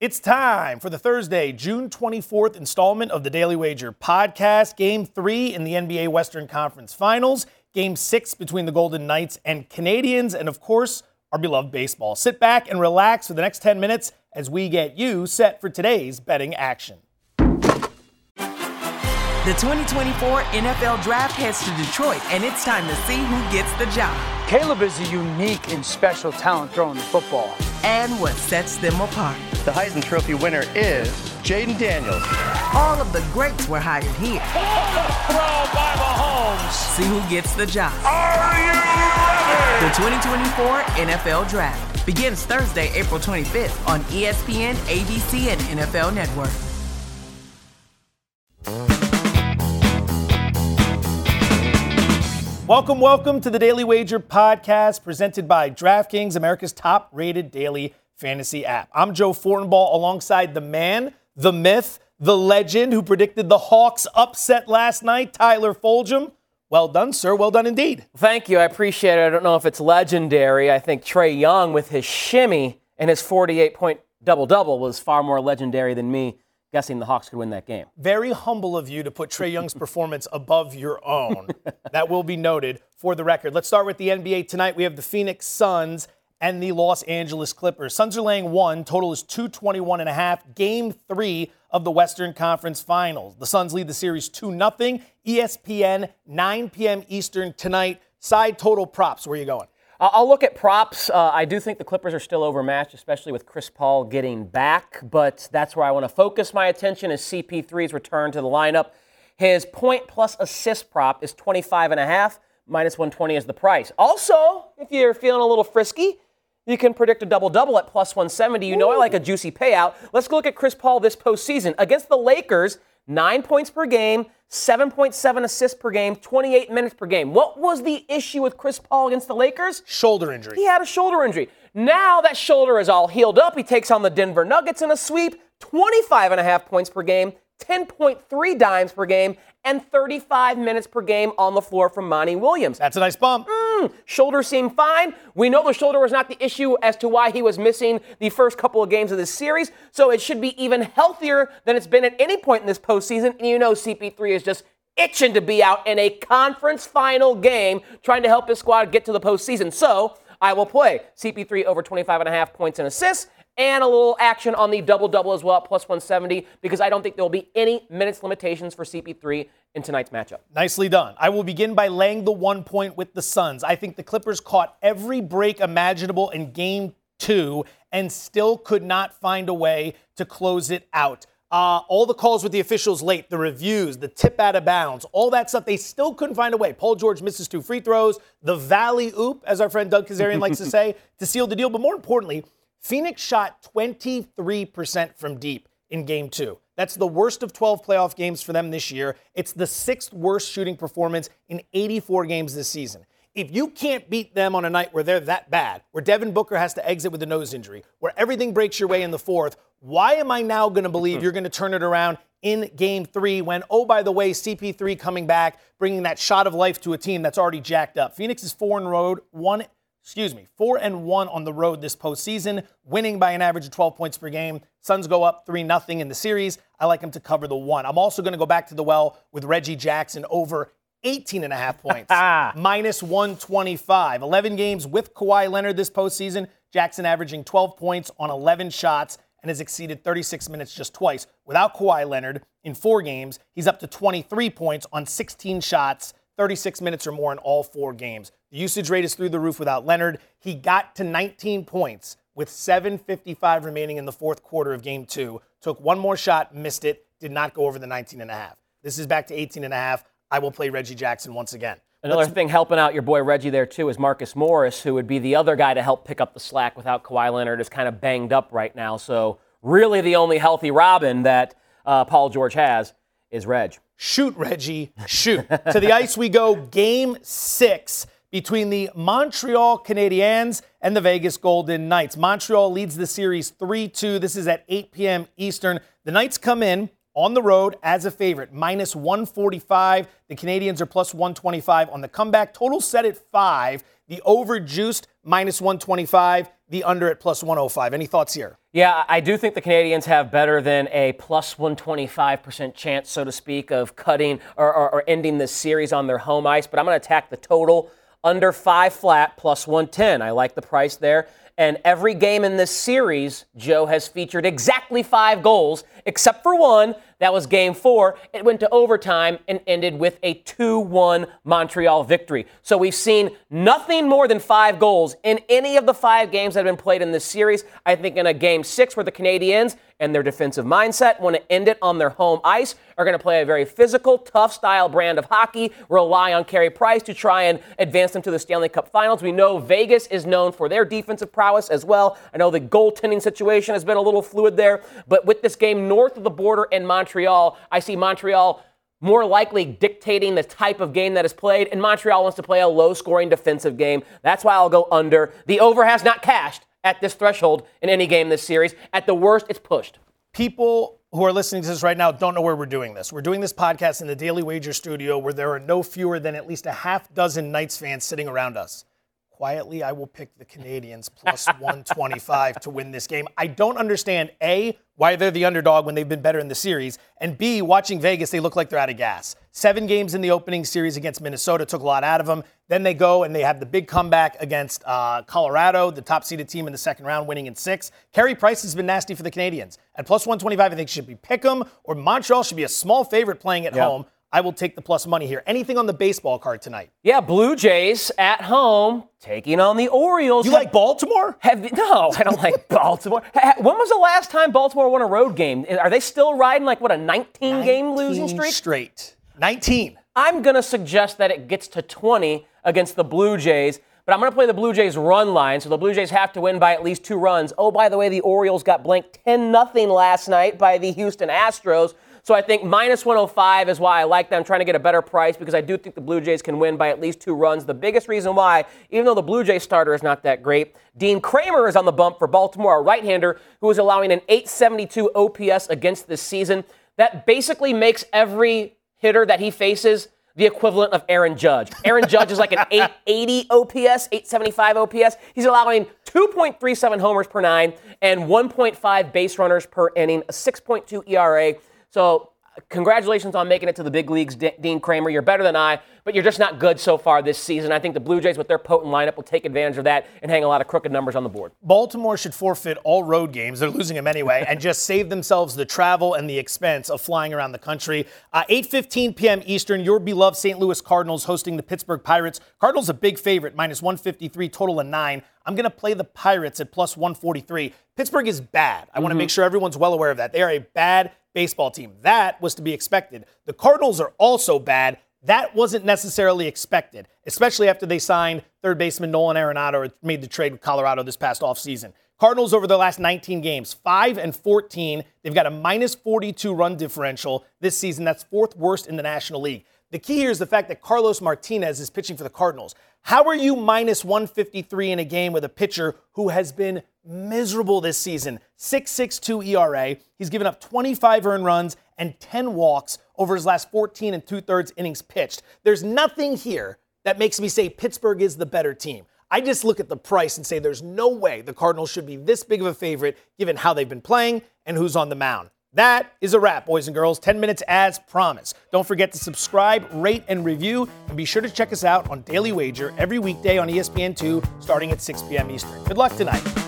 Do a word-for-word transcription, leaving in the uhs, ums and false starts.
It's time for the Thursday, June twenty-fourth installment of the Daily Wager podcast. Game three in the N B A Western Conference Finals. Game six between the Golden Knights and Canadians. And of course, our beloved baseball. Sit back and relax for the next ten minutes as we get you set for today's betting action. The twenty twenty-four N F L Draft heads to Detroit, and it's time to see who gets the job. Caleb is a unique and special talent throwing the football. And what sets them apart. The Heisman Trophy winner is Jaden Daniels. All of the greats were hired here. Throw by Mahomes. See who gets the job. Are you ready? The twenty twenty-four N F L Draft begins Thursday, April twenty-fifth on E S P N, A B C, and N F L Network. Welcome, welcome to the Daily Wager podcast presented by DraftKings, America's top-rated daily fantasy app. I'm Joe Fortenbaugh alongside the man, the myth, the legend who predicted the Hawks upset last night, Tyler Fulgham. Well done, sir. Well done indeed. Thank you. I appreciate it. I don't know if it's legendary. I think Trae Young with his shimmy and his forty-eight point double-double was far more legendary than me guessing the Hawks could win that game. Very humble of you to put Trae Young's performance above your own. That will be noted for the record. Let's start with the N B A tonight. We have the Phoenix Suns and the Los Angeles Clippers. Suns are laying one. Total is two twenty-one and a half. Game three of the Western Conference Finals. The Suns lead the series two nothing. E S P N, nine p.m. Eastern tonight. Side total props. Where are you going? I'll look at props. Uh, I do think the Clippers are still overmatched, especially with Chris Paul getting back, but that's where I want to focus my attention as C P three's return to the lineup. His point plus assist prop is twenty-five and a half, minus one twenty is the price. Also, if you're feeling a little frisky, you can predict a double-double at plus one seventy. You know I like a juicy payout. Let's go look at Chris Paul this postseason. Against the Lakers, nine points per game, seven point seven assists per game, twenty-eight minutes per game. What was the issue with Chris Paul against the Lakers? Shoulder injury. He had a shoulder injury. Now that shoulder is all healed up. He takes on the Denver Nuggets in a sweep, twenty-five and a half points per game, ten point three dimes per game, and thirty-five minutes per game on the floor from Monty Williams. That's a nice bump. Mm, shoulder seemed fine. We know the shoulder was not the issue as to why he was missing the first couple of games of this series, so it should be even healthier than it's been at any point in this postseason. And you know C P three is just itching to be out in a conference final game trying to help his squad get to the postseason. So I will play C P three over twenty-five and a half points and assists, and a little action on the double-double as well at plus one seventy, because I don't think there will be any minutes limitations for C P three in tonight's matchup. Nicely done. I will begin by laying the one point with the Suns. I think the Clippers caught every break imaginable in game two and still could not find a way to close it out. Uh, all the calls with the officials late, the reviews, the tip out of bounds, all that stuff, they still couldn't find a way. Paul George misses two free throws, the valley oop, as our friend Doug Kazarian likes to say, to seal the deal. But more importantly, Phoenix shot twenty-three percent from deep in game two. That's the worst of twelve playoff games for them this year. It's the sixth worst shooting performance in eighty-four games this season. If you can't beat them on a night where they're that bad, where Devin Booker has to exit with a nose injury, where everything breaks your way in the fourth, why am I now going to believe you're going to turn it around in game three when, oh, by the way, C P three coming back, bringing that shot of life to a team that's already jacked up? Phoenix is four and road, one Excuse me, four and one on the road this postseason, winning by an average of twelve points per game. Suns go up three nothing in the series. I like them to cover the one. I'm also going to go back to the well with Reggie Jackson over eighteen and a half points, minus one twenty-five. eleven games with Kawhi Leonard this postseason. Jackson averaging twelve points on eleven shots and has exceeded thirty-six minutes just twice. Without Kawhi Leonard, in four games, he's up to twenty-three points on sixteen shots, thirty-six minutes or more in all four games. The usage rate is through the roof without Leonard. He got to nineteen points with seven fifty-five remaining in the fourth quarter of game two. Took one more shot, missed it, did not go over the nineteen and a half. This is back to eighteen and a half. I will play Reggie Jackson once again. Another Let's, thing helping out your boy Reggie there, too, is Marcus Morris, who would be the other guy to help pick up the slack without Kawhi Leonard, is kind of banged up right now. So really the only healthy Robin that uh, Paul George has is Reg. Shoot, Reggie, shoot. To the ice we go, game six between the Montreal Canadiens and the Vegas Golden Knights. Montreal leads the series three two. This is at eight p.m. Eastern. The Knights come in on the road as a favorite, minus one forty-five. The Canadiens are plus one twenty-five on the comeback. Total set at five. The The over juiced minus one twenty-five, the under at plus one oh five. Any thoughts here? Yeah, I do think the Canadians have better than a plus one twenty-five percent chance, so to speak, of cutting or, or, or ending this series on their home ice. But I'm going to attack the total under five flat plus one ten. I like the price there. And every game in this series, Joe, has featured exactly five goals, except for one. That was game four. It went to overtime and ended with a two one Montreal victory. So we've seen nothing more than five goals in any of the five games that have been played in this series. I think in a game six where the Canadiens and their defensive mindset want to end it on their home ice, are going to play a very physical, tough style brand of hockey, rely on Carey Price to try and advance them to the Stanley Cup Finals. We know Vegas is known for their defensive prowess as well. I know the goaltending situation has been a little fluid there, but with this game north of the border in Montreal, I see Montreal more likely dictating the type of game that is played, and Montreal wants to play a low-scoring defensive game. That's why I'll go under. The over has not cashed at this threshold in any game this series. At the worst, it's pushed. People who are listening to this right now don't know where we're doing this. We're doing this podcast in the Daily Wager studio where there are no fewer than at least a half dozen Knights fans sitting around us. Quietly, I will pick the Canadians plus one twenty-five to win this game. I don't understand, A, why they're the underdog when they've been better in the series, and B, watching Vegas, they look like they're out of gas. Seven games in the opening series against Minnesota took a lot out of them. Then they go and they have the big comeback against uh, Colorado, the top-seeded team in the second round, winning in six. Carey Price has been nasty for the Canadians. At plus one twenty-five, I think it should be Pick'em, or Montreal should be a small favorite playing at yep. home. I will take the plus money here. Anything on the baseball card tonight? Yeah, Blue Jays at home taking on the Orioles. You have, like Baltimore? Have, no, I don't like Baltimore. When was the last time Baltimore won a road game? Are they still riding like, what, a nineteen-game losing streak? Straight. nineteen. I'm going to suggest that it gets to twenty against the Blue Jays, but I'm going to play the Blue Jays run line, so the Blue Jays have to win by at least two runs. Oh, by the way, the Orioles got blanked ten nothing last night by the Houston Astros. So I think minus one oh five is why I like them. I'm trying to get a better price because I do think the Blue Jays can win by at least two runs. The biggest reason why, even though the Blue Jays starter is not that great, Dean Kramer is on the bump for Baltimore, a right-hander who is allowing an eight seventy-two O P S against this season. That basically makes every hitter that he faces the equivalent of Aaron Judge. Aaron Judge is like an eight eighty O P S, eight seventy-five O P S. He's allowing two point three seven homers per nine and one point five base runners per inning, a six point two E R A. So congratulations on making it to the big leagues, D- Dean Kramer. You're better than I, but you're just not good so far this season. I think the Blue Jays, with their potent lineup, will take advantage of that and hang a lot of crooked numbers on the board. Baltimore should forfeit all road games. They're losing them anyway, and just save themselves the travel and the expense of flying around the country. Uh, eight fifteen p.m. Eastern, your beloved Saint Louis Cardinals hosting the Pittsburgh Pirates. Cardinals a big favorite, minus one fifty-three, total of nine. I'm going to play the Pirates at plus one forty-three. Pittsburgh is bad. I mm-hmm. want to make sure everyone's well aware of that. They are a bad baseball team. That was to be expected. The Cardinals are also bad. That wasn't necessarily expected, especially after they signed third baseman Nolan Arenado or made the trade with Colorado this past offseason. Cardinals over their last nineteen games, five and fourteen. They've got a minus forty-two run differential this season. That's fourth worst in the National League. The key here is the fact that Carlos Martinez is pitching for the Cardinals. How are you minus one fifty-three in a game with a pitcher who has been miserable this season? six point six two E R A. He's given up twenty-five earned runs and ten walks over his last fourteen and two-thirds innings pitched. There's nothing here that makes me say Pittsburgh is the better team. I just look at the price and say there's no way the Cardinals should be this big of a favorite given how they've been playing and who's on the mound. That is a wrap, boys and girls. ten minutes as promised. Don't forget to subscribe, rate, and review. And be sure to check us out on Daily Wager every weekday on E S P N two starting at six p.m. Eastern. Good luck tonight.